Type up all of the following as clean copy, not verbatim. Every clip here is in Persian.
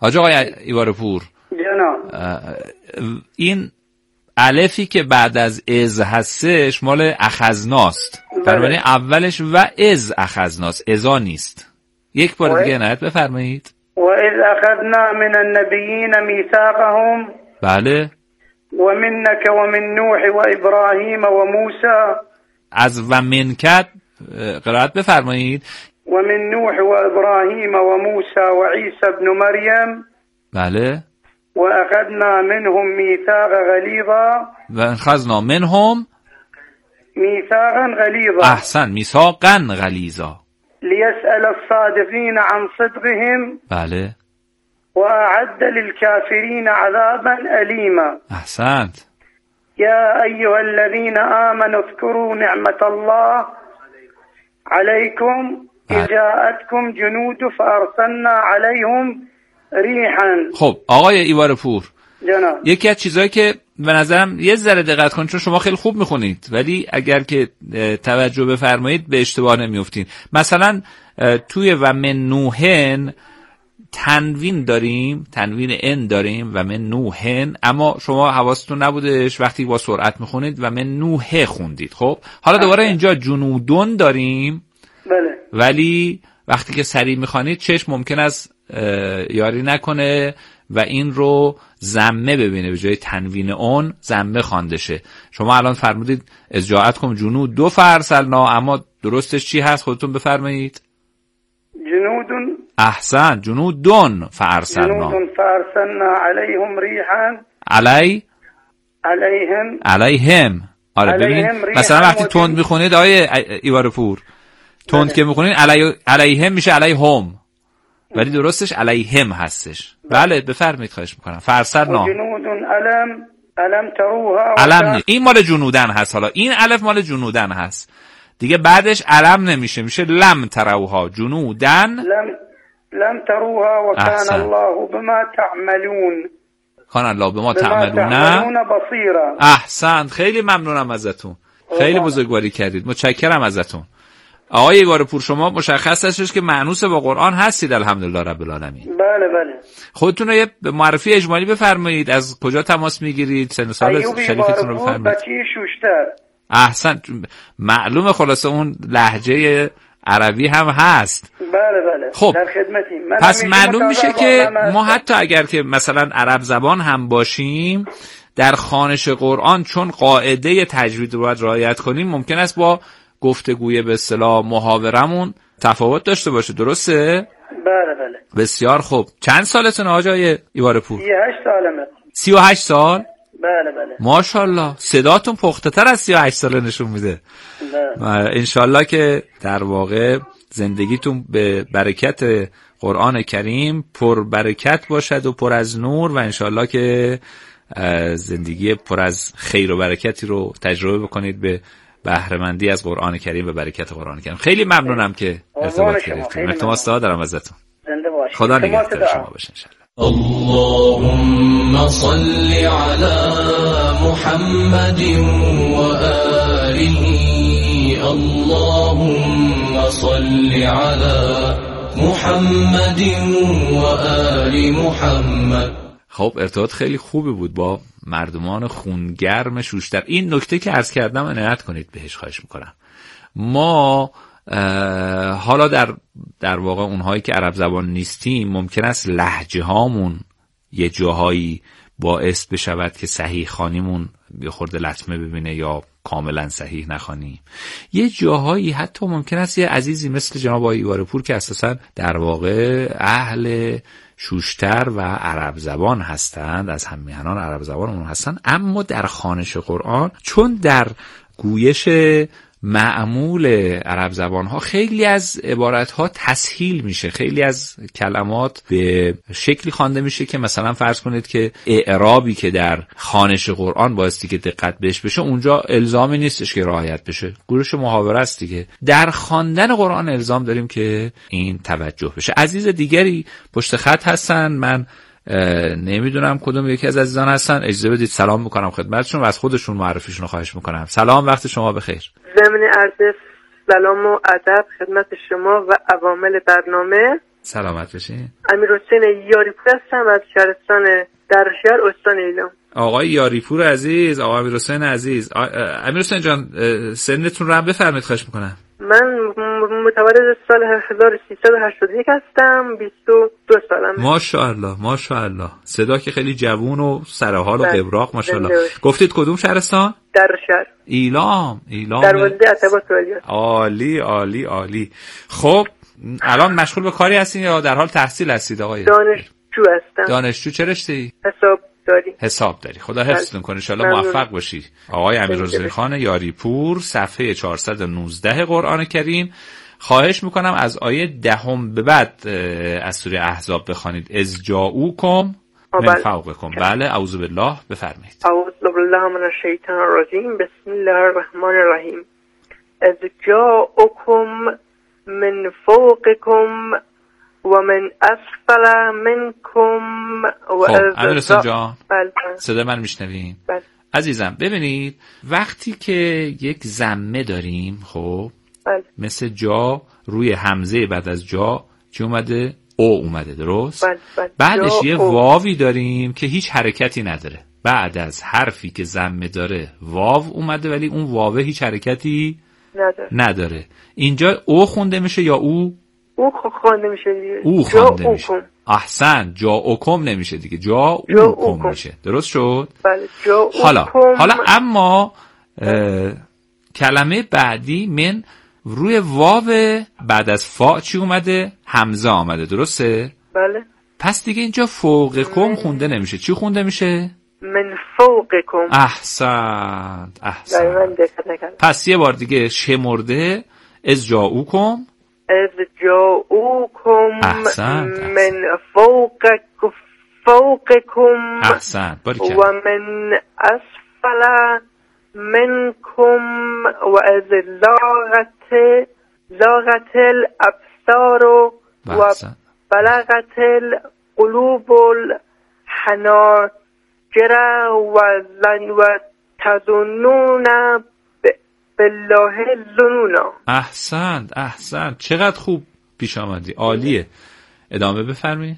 آقای ایوارپور جناب این الفی که بعد از از هستش مال اخذناست، بنابراین اولش و از اخذناست، ازا نیست. یک بار دیگه عنایت بفرمایید. و اذ اخذنا من النبیین میثاقهم بله و منک و من نوح و ابراهیم و موسی. از و منکت قرائت بفرمایید. و من نوح و ابراهیم و موسی و عیسی ابن مریم. بله. و اخذنا منهم میثاق غلیظا. و اخذنا منهم میثاقا غلیظا. احسن، میثاقا غلیظا. لیسأل الصادقین عن صدقهم. بله. و اعد للكافرین عذابا الیما. احسنت. یا ایها الذین آمنوا اذكروا نعمت الله علیکم اذ جاءتكم جنود فارسلنا علیهم ریحا. خب آقای ایوارپور، جناب یکی از چیزایی که به نظرم یه ذره دقت کنید، چون شما خیلی خوب میخونید ولی اگر که توجه بفرمایید به اشتباه نمیافتین. مثلا توی و من نوحن تنوین داریم، تنوین ان داریم و من نوحن، اما شما حواستون نبودش وقتی با سرعت میخونید و من نوحه خوندید. خب حالا دوباره اینجا جنودون داریم. بله. ولی وقتی که سریع میخوانید چشم ممکن است یاری نکنه و این رو ضمه ببینه، به جای تنوین اون ضمه خوانده شه. شما الان فرمودید از جاءتکم جنود دو فارسلنا، اما درستش چی هست خودتون بفرمایید؟ جنودون. احسن، جنودون فارسلنا. جنودون فارسلنا علیهم ریحا. علیهم. آره ببینید مثلا وقتی تند میخونید آیه ایوارپور، تند که میخونید علیهم میشه علیهم، ولی درستش علیهم هستش. بله بفرمایید، خواهش میکنم. فارسلنا جنودون علم تروها. علم این مال جنودن هست. حالا این الف مال جنودن هست دیگه، بعدش علم نمیشه، میشه لم تروها. جنودن لم تروها و کان الله بما تعملون. کان الله بما تعملون بصیرا. احسنت، خیلی ممنونم ازتون، خیلی بزرگواری کردید، متشکرم ازتون. آقای ایوارپور شما مشخص هستش که مانوس با قرآن هستید الحمدلله رب العالمین. بله بله. خودتون رو یه معرفی اجمالی بفرمایید، از کجا تماس میگیرید، سن و سال شریفتون رو بفرمایید. بچه شوشتر. احسن، معلومه خلاصه اون لهجه عربی هم هست. بله بله. خب در خدمتیم. پس معلوم میشه که ما حتی اگر که مثلا عرب زبان هم باشیم در خوانش قرآن چون قاعده تجوید رو باید رعایت کنیم، ممکن است با گفتگوی به اصطلاح محاورمون تفاوت داشته باشه. درسته؟ بله بله. بسیار خوب. چند سالتونه آقای ایوارپور؟ 38 سالمه. 38 سال؟ بله بله. ماشاءالله، صداتون پخته تر از 38 ساله نشون میده. بله. انشالله که در واقع زندگیتون به برکت قرآن کریم پر برکت باشد و پر از نور، و انشالله که زندگی پر از خیر و برکتی رو تجربه بکنید به بهره‌مندی از قرآن کریم و برکت قرآن کریم. خیلی ممنونم که ارتباط گرفتید. التماس دعا دارم ازتون. زنده باشید. خدا نگهدار شما باشه انشالله. اللهم صل على محمد وآله. اللهم صل على محمد وآل محمد. خب ارتباط خیلی خوبی بود با مردمان خونگرم شوشتر. این نکته که عرض کردم عنایت کنید بهش، خواهش میکنم. ما حالا در واقع اونهایی که عرب زبان نیستیم ممکن است لهجه هامون یه جاهایی باعث بشود که صحیح خوانیمون یه خورده لطمه ببینه یا کاملا صحیح نخوانیم. یه جاهایی حتی ممکن است یه عزیزی مثل جناب آقای ایوارپور که اساسا در واقع اهل شوشتر و عرب زبان هستند، از همیهنان عرب زبانمون هستند، اما در خوانش قرآن چون در گویش معمول عرب زبان ها خیلی از عبارت ها تسهیل میشه، خیلی از کلمات به شکلی خوانده میشه که مثلا فرض کنید که اعرابی که در خوانش قرآن بایستی که دقت بهش بشه اونجا الزامی نیستش که رعایت بشه، گروش محاوره است دیگه. در خواندن قرآن الزام داریم که این توجه بشه. عزیز دیگری پشت خط هستن، من نمیدونم کدوم یکی از عزیزان هستن، اجازه بدید سلام میکنم خدمتشون و از خودشون معرفیشون رو خواهش میکنم. سلام، وقت شما بخیر. ضمن عرض سلام و ادب خدمت شما و عوامل برنامه. سلامت بشین. امیرحسین یاریپور هستم از شهرستان درشهر استان ایلام. آقای یاریپور عزیز، آقای امیرحسین عزیز. امیرحسین جان سنتون رو هم بفرمایید خواهش میکنم. من متولد سال 1381 هستم، 22 سالمه. ماشاءالله ماشاءالله، صدا که خیلی جوون و سرحال و قبراق ماشاءالله. گفتید کدوم شهرستان؟ درشهر. ایلام. در ولده ارتباط عالی. عالی عالی عالی. خب الان مشغول به کاری هستین یا در حال تحصیل هستید آقای؟ دانشجو هستم. دانشجو چه رشته‌ای؟ حساب داری. خدا حفظتون کنه، ان شاءالله موفق باشی. آقای امیرحسین خان یاریپور، صفحه 419 قرآن کریم. خواهش میکنم از آیه 10 به بعد از سوره احزاب بخوانید. از جاؤکم من فوقکم. بله اعوذ بالله، بفرمایید. اعوذ بالله من الشیطان الرجیم، بسم الله الرحمن الرحیم. از جاؤکم من فوقکم و من اسفل منکم و خب امیرحسین جان، بله. صدا من میشنوین؟ بله. عزیزم ببینید وقتی که یک ضمه داریم، خب بله. مثل جا روی همزه بعد از جا چی اومده؟ او اومده، درست؟ بله. بعدش یه واوی داریم که هیچ حرکتی نداره. بعد از حرفی که ضمه داره واو اومده ولی اون واوه هیچ حرکتی نداره. اینجا او خونده میشه یا او؟ او خوانده میشه دیگه. او خوانده میشه. احسن، جاؤکم نمیشه دیگه، جاؤکم میشه. درست شد؟ بله. حالا اما کلمه بعدی من روی واو بعد از فا چی اومده؟ همزه آمده، درسته؟ بله. پس دیگه اینجا فوقکم خونده نمیشه. چی خونده میشه؟ من فوقکم. احسنت. پس یه بار دیگه شمرده. از جاؤکم احسنت. من فوقکم احسنت. و من اسفل منکم و از لاغت الابصار و بلغت القلوب الحناجر و تظنون بالله الظنونا. احسنت. چقدر خوب پیش آمدی، عالیه. ادامه بفرمایید.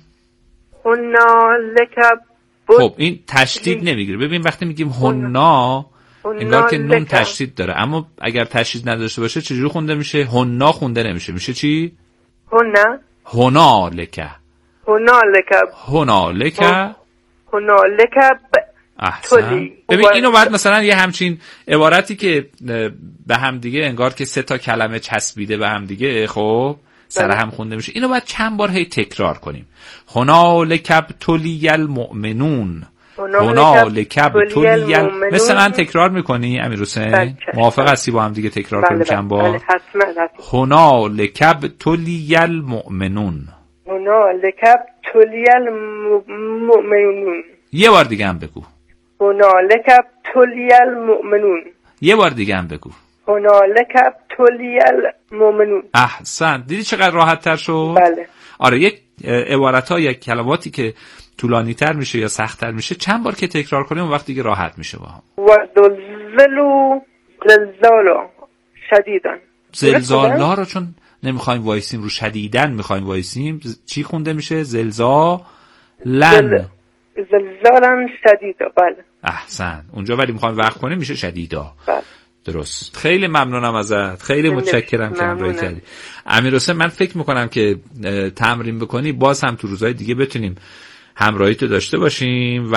خب این تشدید نمیگیره. ببین وقتی میگیم هنا انگار که نون تشدید داره، اما اگر تشدید نداشته باشه چجوری خونده میشه؟ هنا خونده نمیشه. میشه چی؟ هنالک. احسن. ببین اینو بعد مثلا یه همچین عبارتی که به هم دیگه انگار که 3 تا کلمه چسبیده به هم دیگه، خب سر هم خونده میشه. اینو باید چند بار هی تکرار کنیم. هنالک ابتلی المؤمنون. هنالک ابتلی مثل من تکرار میکنی امیرحسین؟ موافق هستی با هم دیگه تکرار کنیم چند بار؟ هنالک ابتلی المؤمنون. هنالک ابتلی المؤمنون. یه بار دیگه هم بگو. هنالک ابتلی المؤمنون. یه بار دیگه هم بگو. هنالک ابتلی المؤمنون. احسن. دیدی چقدر راحت تر شد؟ بله. آره یک عبارت‌ها یا کلماتی که طولانی تر میشه یا سخت تر میشه چند بار که تکرار کنیم اون وقت دیگه راحت میشه با هم. و زلزلوا زلزالا شدیدن. زلزالا رو چون نمیخوایم وایسیم رو شدیدن میخوایم وایسیم، چی خونده میشه؟ زلزالن. زلزالن شدیدا. بله. احسن. اونجا ولی میخوایم وقت کنیم میشه شدیدا. بله. درست. خیلی ممنونم ازت، خیلی متشکرم که همراهی کردی. امیرحسین من فکر میکنم که تمرین بکنی باز هم تو روزهای دیگه بتونیم همراهی تو داشته باشیم و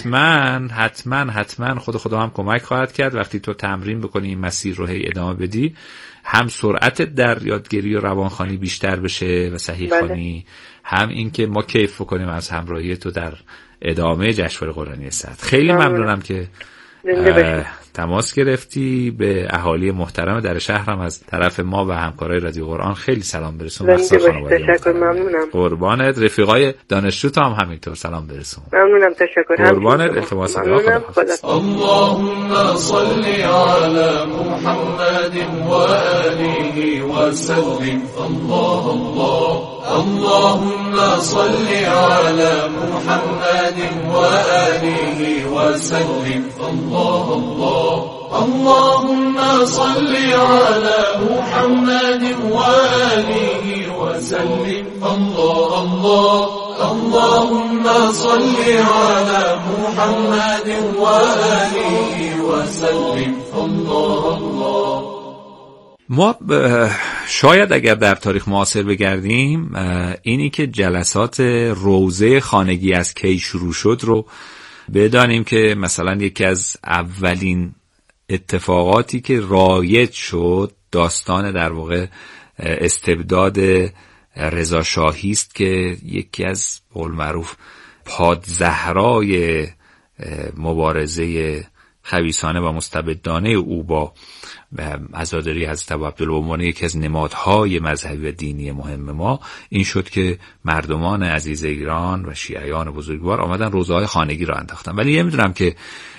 حتما خدا هم کمک خواهد کرد وقتی تو تمرین بکنی این مسیر رو هی ادامه بدی، هم سرعتت در یادگیری و روانخوانی بیشتر بشه و صحیح خوانی، هم این که ما کیف بکنیم از همراهی تو در ادامه جشنواره قرآنی صد. خیلی ممنونم که تماس گرفتی. به اهالی محترم در شهرم از طرف ما و همکارای رادیو قرآن خیلی سلام برسون. تشکر. ممنونم. قربانت. رفیقای دانشجو تو هم همینطور سلام برسون. ممنونم. تشکر. قربانت. التماس دعا. اللهم صل على محمد و آله و سلم. اللهم صل على محمد و آله و سلم. اللهم صل على محمد و آله و وسلم الله الله اللهم صل على محمد وآله وسلم الله الله. ما شاید اگر در تاریخ معاصر بگردیم اینی که جلسات روضه خانگی از کی شروع شد رو بدانیم که مثلا یکی از اولین اتفاقاتی که رایج شد داستان در واقع استبداد رضا شاهی است که یکی از قول معروف پادزهرای مبارزه خبیثانه و مستبدانه او با عزاداری حضرت ابوعبدالله به عنوان یکی از نمادهای مذهبی و دینی مهم ما این شد که مردمان عزیز ایران و شیعیان بزرگوار آمدن روزه‌های خانگی را انداختن. ولی نمیدونم که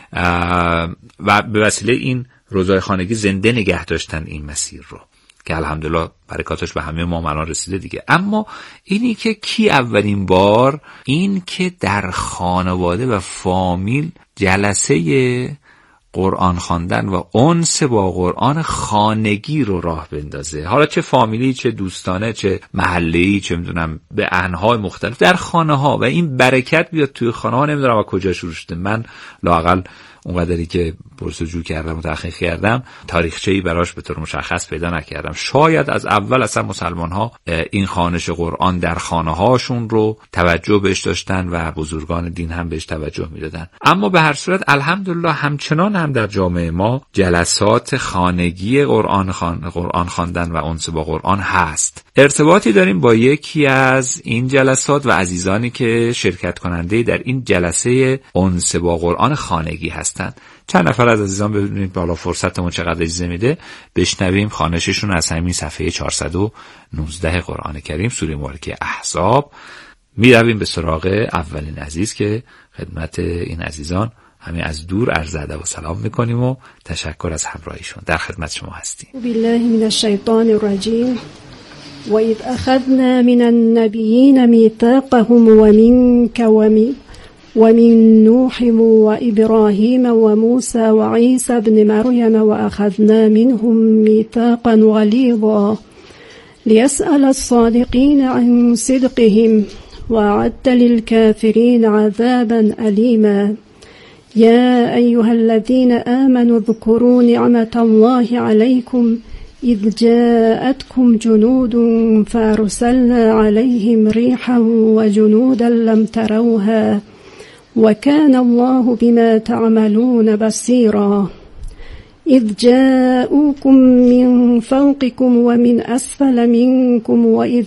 و به وسیله این روزه‌های خانگی زنده نگه داشتن این مسیر رو که الحمدلله برکاتش به همه ما الان رسیده دیگه. اما اینی که کی اولین بار این که در خانواده و فامیل جلسه قرآن خواندن و انس با قرآن خانگی رو راه بندازه، حالا چه فامیلی چه دوستانه چه محله‌ای چه میدونم به انواع مختلف در خانه ها و این برکت بیاد توی خانه ها. نمیدونم از کجا شروع شده. من لااقل اونقدری که پرسجو کردم و تحقیق کردم تاریخچه‌ای براش به طور مشخص پیدا نکردم. شاید از اول اصلا مسلمان ها این خوانش قرآن در خانه هاشون رو توجه بهش داشتن و بزرگان دین هم بهش توجه میدادن. اما به هر صورت الحمدلله همچنان هم در جامعه ما جلسات خانگی قرآن خواندن و انس با قرآن هست. ارتباطی داریم با یکی از این جلسات و عزیزانی که شرکت کننده در این جلسه انس با قرآن خانگی هست. چند نفر از عزیزان ببینید بالا فرصتمون چقدر اجازه میده بشنویم خوانششون از همین صفحه 419 قرآن کریم سوره مبارکه احزاب. میرویم به سراغ اولین عزیز که خدمت این عزیزان همین از دور عرض ادب و سلام میکنیم و تشکر از همراهیشون. در خدمت شما هستیم. بالله من الشیطان الرجیم و اذ اخذنا من النبیین میثاقهم ومنك ومن نوح وإبراهيم وموسى وعيسى ابن مريم وأخذنا منهم ميثاقا غليظا ليسأل الصادقين عن صدقهم وأعد للكافرين عذابا أليما يا أيها الذين آمنوا اذكروا نعمة الله عليكم إذ جاءتكم جنود فأرسلنا عليهم ريحا وجنودا لم تروها وكان الله بما تعملون بصيرا إذ جاءوكم من فوقكم ومن أسفل منكم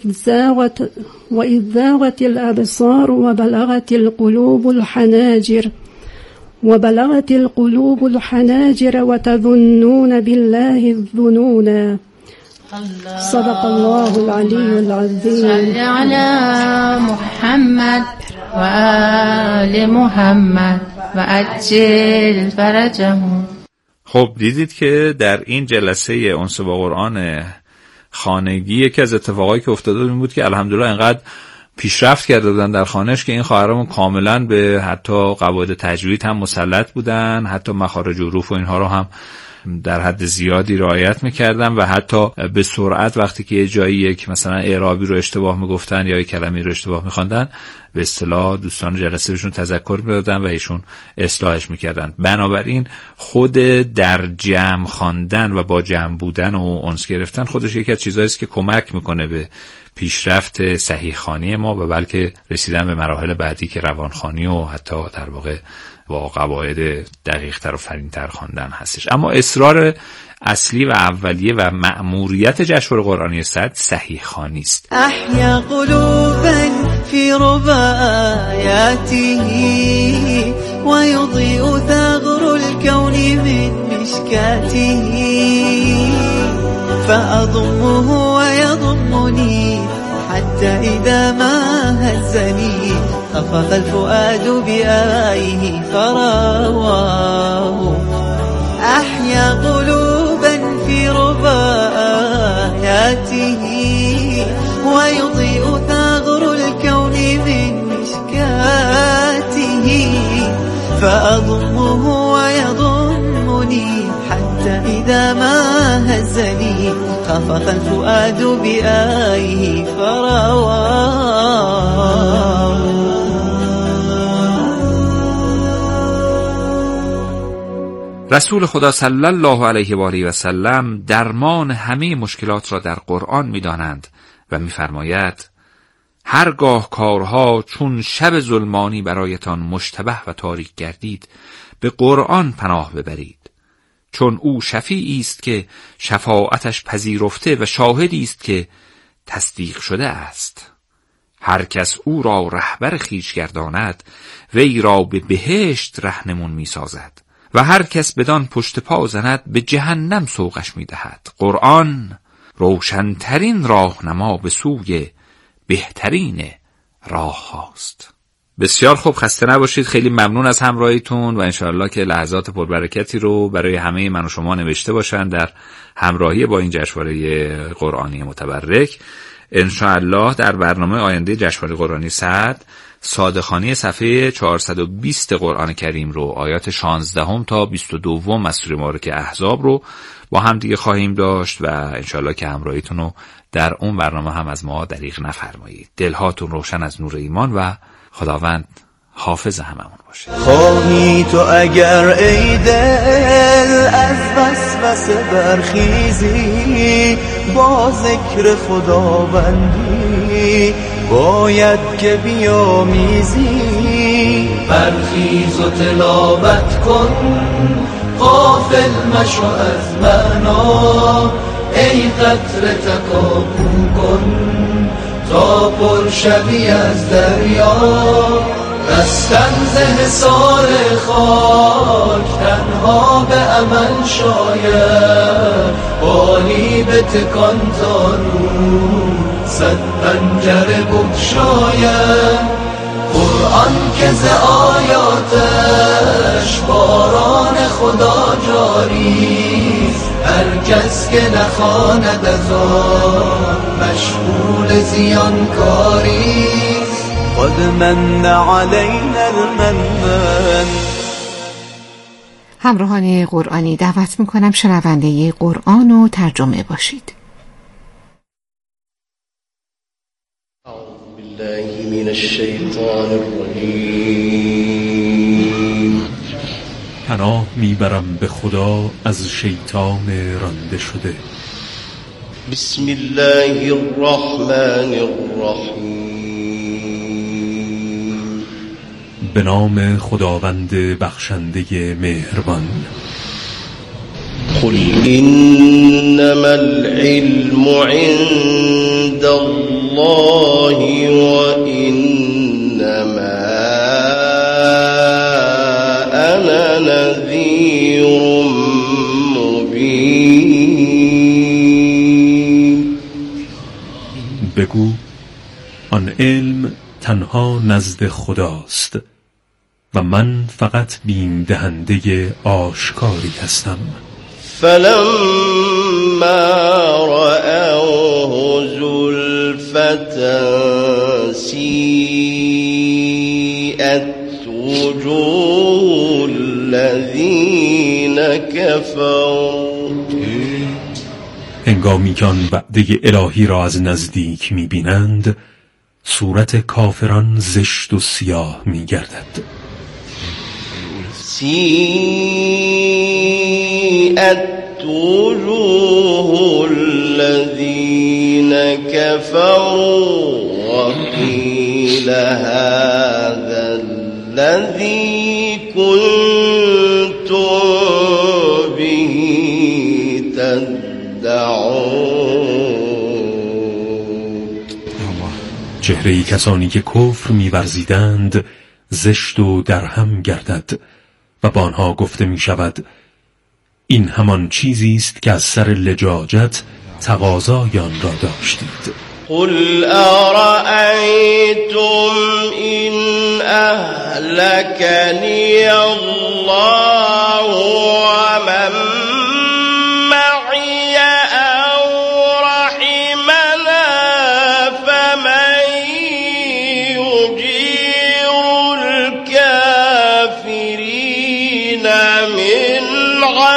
وإذ زاغت الأبصار وبلغت القلوب الحناجر وتظنون بالله الظنونا. صدق الله العلي العظيم. صل على محمد و آل محمد و عجل فرجهم. خب دیدید که در این جلسه انس با قرآن خانگی یکی از اتفاقایی که افتاده این بود که الحمدلله انقدر پیشرفت کرده بودن در خانش که این خواهرامون کاملا به حتی قواعد تجوید هم مسلط بودن، حتی مخارج حروف و اینها رو هم در حد زیادی رعایت میکردن و حتی به سرعت وقتی که یه جایی یک مثلا اعرابی رو اشتباه میگفتن یا یک کلمه رو اشتباه میخواندن به اصطلاح دوستان جلسه بهشون تذکر میدادن و ایشون اصلاحش میکردن. بنابراین خود در جمع خواندن و با جمع بودن و انس گرفتن خودش یکی از چیزایی است که کمک میکنه به پیشرفت صحیح خوانی ما و بلکه رسیدن به مراحل بعدی که روانخوانی و حتی در واقع با قواعد دقیق‌تر و فرین‌تر خواندن هستش. اما اصرار اصلی و اولیه و مأموریت جشنواره قرآنی صد صحیح خوانی است. احیا قلوبا فی رباعاته و یضیء ثغر الكون من مشکاته فاضمه و یضمنی حتى اذا ما هزنی خفق الفؤاد بآيه فرواه أحيا قلوبا في رباعاته ويضيء ثغر الكون من مشكاته فأضمه ويضمني يضمني حتى إذا ما هزني خفق الفؤاد بآيه فرواه. رسول خدا صلی الله علیه و آله و سلم درمان همه مشکلات را در قرآن می‌دانند و می‌فرماید هرگاه کارها چون شب ظلمانی برایتان مشتبه و تاریک گردید به قرآن پناه ببرید، چون او شفیعی است که شفاعتش پذیرفته و شاهدی است که تصدیق شده است. هر کس او را رهبر خویش گرداند وی را به بهشت رهنمون می‌سازد و هر کس بدان پشت پا زند به جهنم سوقش می‌دهد. قرآن روشن‌ترین راهنما به سوی بهترین راه هاست. بسیار خوب، خسته نباشید. خیلی ممنون از همراهیتون و انشاءالله که لحظات پربرکتی رو برای همه من و شما نوشته باشن در همراهی با این جشنواره قرآنی متبرک. انشاءالله در برنامه آینده جشنواره قرآنی 100 صادقانه صفحه 420 قرآن کریم رو، آیات 16 تا 22 از سوره مبارکه احزاب رو با هم دیگه خواهیم داشت و انشاءالله که همراهیتون رو در اون برنامه هم از ما دریغ نفرمایید. دلهاتون روشن از نور ایمان و خداوند حافظ هممون باشه. خواهی تو اگر ای دل از وسوسه برخیزی، با ذکر خداوندی باید که بیامیزی. برخیز و تلاوت کن، غافل مشو از معنا، ای قطره تکاپو کن تا پر شوی از دریا. رستن ز حصار خاک تنها به عمل شاید، بالی به تکان تا نور صد پنجره بگشاید. قرآن که ز آیاتش باران خدا جاریست، هر کس که نخواند از آن مشغول زیانکاریست. قد من علینا المنن. همراهان قرآنی دعوت میکنم شنونده قرآن و ترجمه باشید. اعوذ بالله من الشیطان الرجیم. پناه میبرم به خدا از شیطان رانده شده. بسم الله الرحمن الرحیم. به نام خداوند بخشنده مهربان. قل انما العلم عند الله وانما انا نذیر مبین. بگو آن علم تنها نزد خداست و من فقط بیم دهنده آشکاری هستم. فلما رأوه زلفة سیئت وجوه الذین کفروا. هنگامی که آن وعده الهی را از نزدیک می‌بینند، صورت کافران زشت و سیاه می‌گردد. سیئت وجوه الذین کفروا وقیل هذا الذی کنتم به تدعون. چهره کسانی که کفر می‌ورزیدند زشت و درهم گردد و با آنها گفته می شود این همان چیزی است که از سر لجاجت تقاضای آن را داشتید. قل ارأیتم این اهلکنی الله و من معی او رحمنا فمن یجیر الکافرین من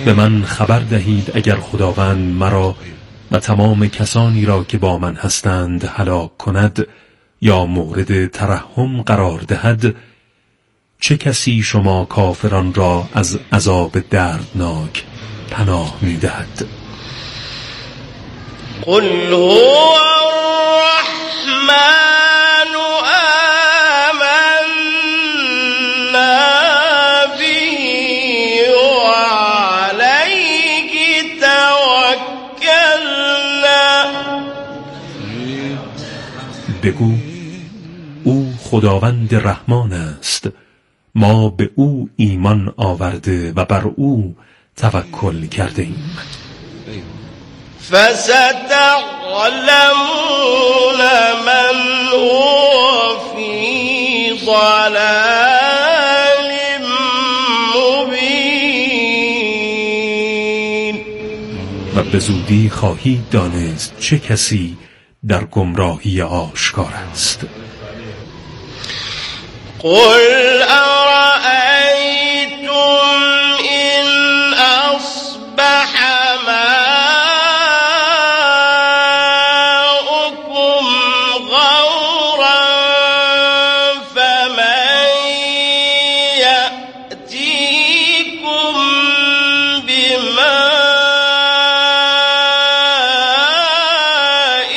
به من خبر دهید اگر خداوند مرا و تمام کسانی را که با من هستند هلاک کند یا مورد ترحم قرار دهد، چه کسی شما کافران را از عذاب دردناک پناه می دهد؟ قل هو الرحمن آمنا به وعلیه توکلنا. بگو او خداوند رحمان است، ما به او ایمان آورده و بر او توکل کرده ایم. فستعلمون من هو فی ضلال مبین. و به زودی خواهید دانست چه کسی در گمراهی آشکار است. قل أرأيتم إن أصبح ماؤكم غورا فمن يأتيكم بماء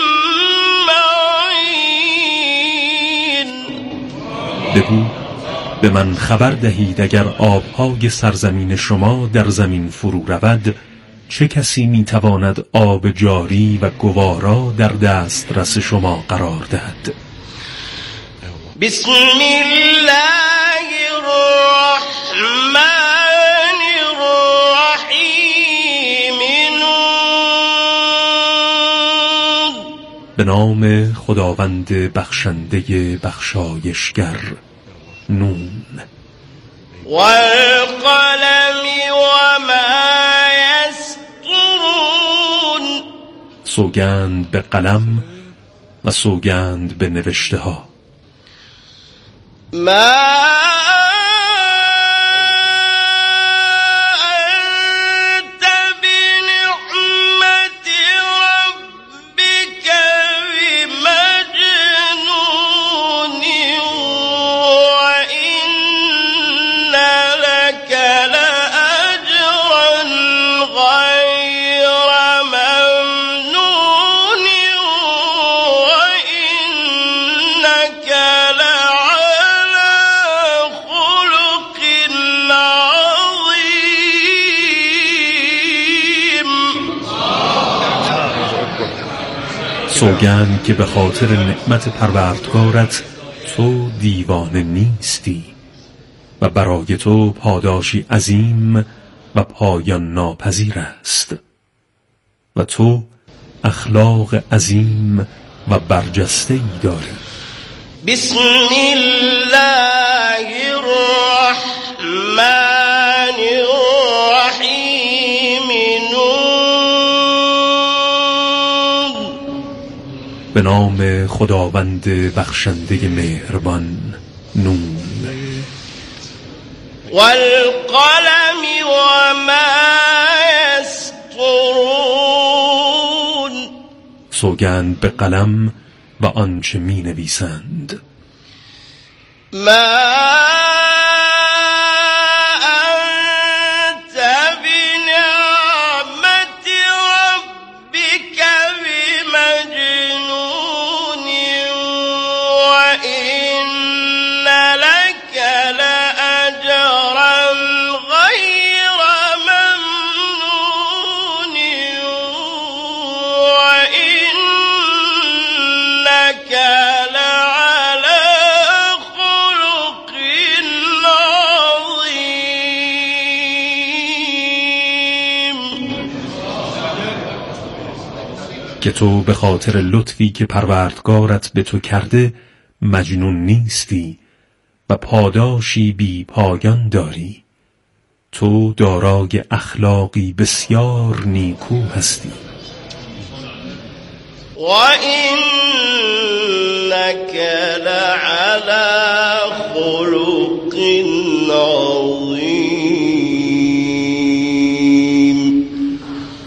معين. بگو به من خبر دهید اگر آبهای سرزمین شما در زمین فرو رود، چه کسی میتواند آب جاری و گوارا در دسترس شما قرار دهد؟ بسم الله الرحمن الرحیم. نون. به نام خداوند بخشنده بخشایشگر. نون. والقلم وما یسطرون. سوگند به قلم و سوگند به نوشته ها. ما سوگند که به خاطر نعمت پروردگارت تو دیوانه نیستی و برای تو پاداشی عظیم و پایان ناپذیر است و تو اخلاق عظیم و برجسته ای داری. بسم الله الرحمن الرحیم. به نام خداوند بخشنده مهربان. نون. والقلم وما یسطرون. سوگند به قلم و آنچه می نویسند. ما که تو به خاطر لطفی که پروردگارت به تو کرده مجنون نیستی و پاداشی بی پایان داری. تو دارای اخلاقی بسیار نیکو هستی. و اینک لعلی خلق عظیم.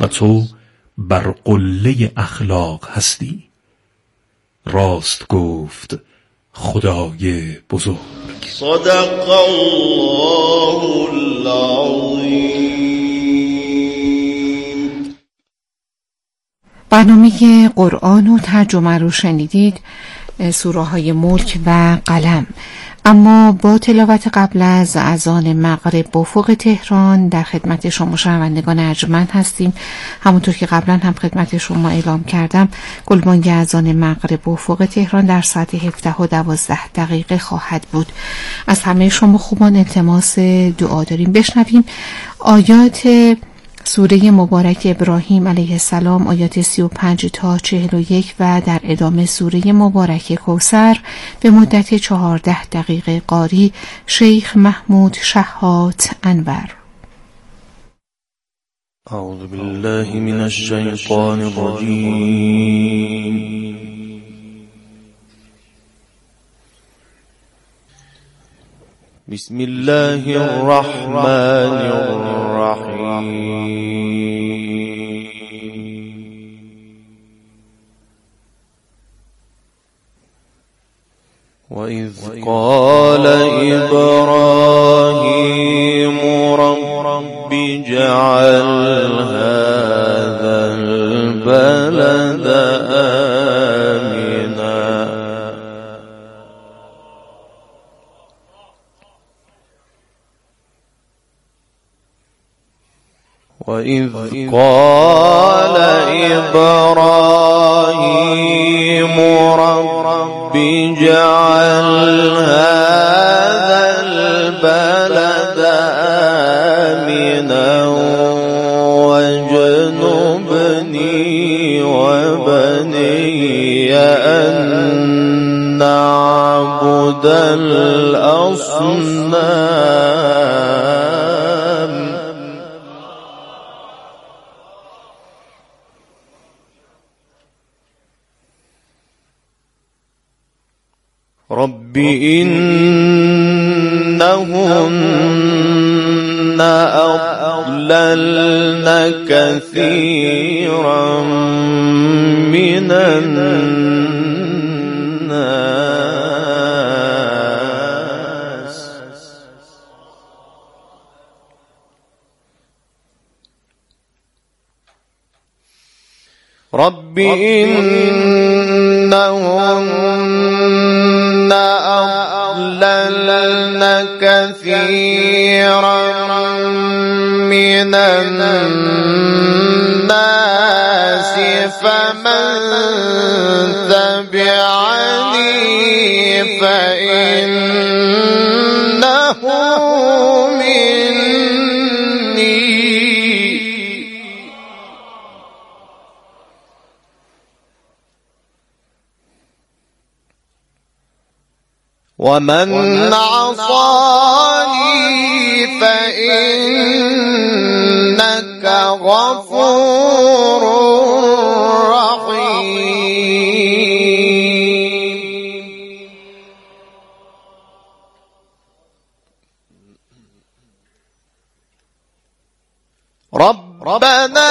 و تو بر قله اخلاق هستی. راست گفت خدای بزرگ. صدق الله العظیم. برنامه قرآن و ترجمه رو شنیدید، سوره های ملک و قلم. اما با تلاوت قبل از اذان مغرب با افق تهران در خدمت شما شنوندگان ارجمند هستیم. همونطور که قبلا هم خدمت شما اعلام کردم، گلبانگ اذان مغرب با افق تهران در ساعت 17:12 خواهد بود. از همه شما خوبان التماس دعا داریم. بشنویم آیات سوره مبارک ابراهیم علیه السلام، آیات 35 تا 41 و در ادامه سوره مبارک کوثر به مدت 14 دقیقه قاری شیخ محمود شحات انور. اعوذ بالله من الشیطان الرجیم. بسم الله الرحمن الرحیم. وَإِذْ قَالَ إِبْرَاهِيمُ رَبِّ اجْعَلْ هَذَا الْبَلَدَ آمِنًا وَإِذْ قَالَ إِبْرَاهِيمُ رَبِّ اجْعَلْ هَذَا الْبَلَدَ آمِنًا وَاجْنُبْنِي وَبَنِيَّ أَن نَّعْبُدَ الْأَصْنَامَ. رب إنهن أضللن كثيرا من الناس رب إنهن أضللن كثيرا من الناس فمن تبعني فإنه مني ومن عصاني فإنك غفور رحيم. ربنا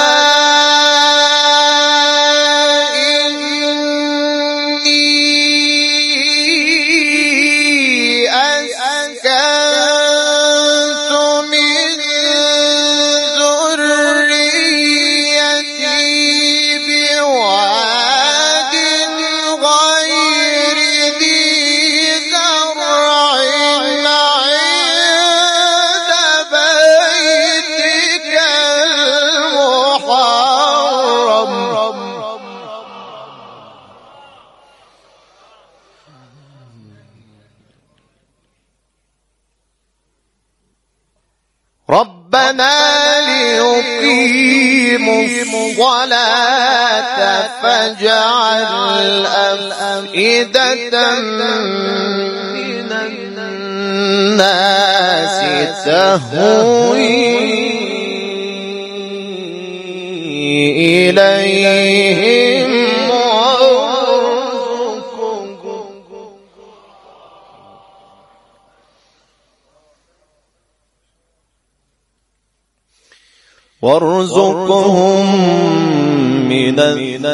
ربنا ليقيموا الصلاة فاجعل أفئدة من الناس تهوي إليهم وارزقهم من